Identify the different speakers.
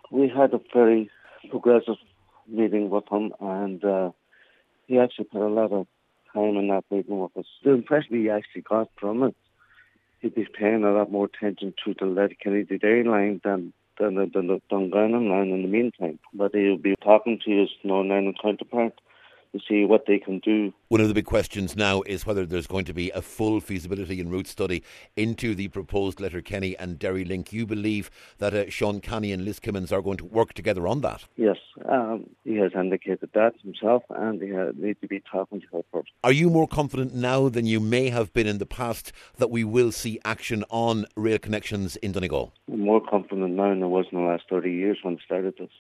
Speaker 1: We had a very progressive meeting with him, and he actually put a lot of time in that meeting with us. The impression he actually got from it, he'd be paying a lot more attention to the Letterkenny Dairy line than the Dungannon line in the meantime. But he'll be talking to his Northern Ireland counterpart to see what they can do.
Speaker 2: One of the big questions now is whether there's going to be a full feasibility and route study into the proposed Letterkenny and Derry link. You believe that Sean Canny and Liz Kimmins are going to work together on that?
Speaker 1: Yes, he has indicated that himself, and he needs to be talking to her first.
Speaker 2: Are you more confident now than you may have been in the past that we will see action on rail connections in Donegal?
Speaker 1: I'm more confident now than I was in the last 30 years when I started this.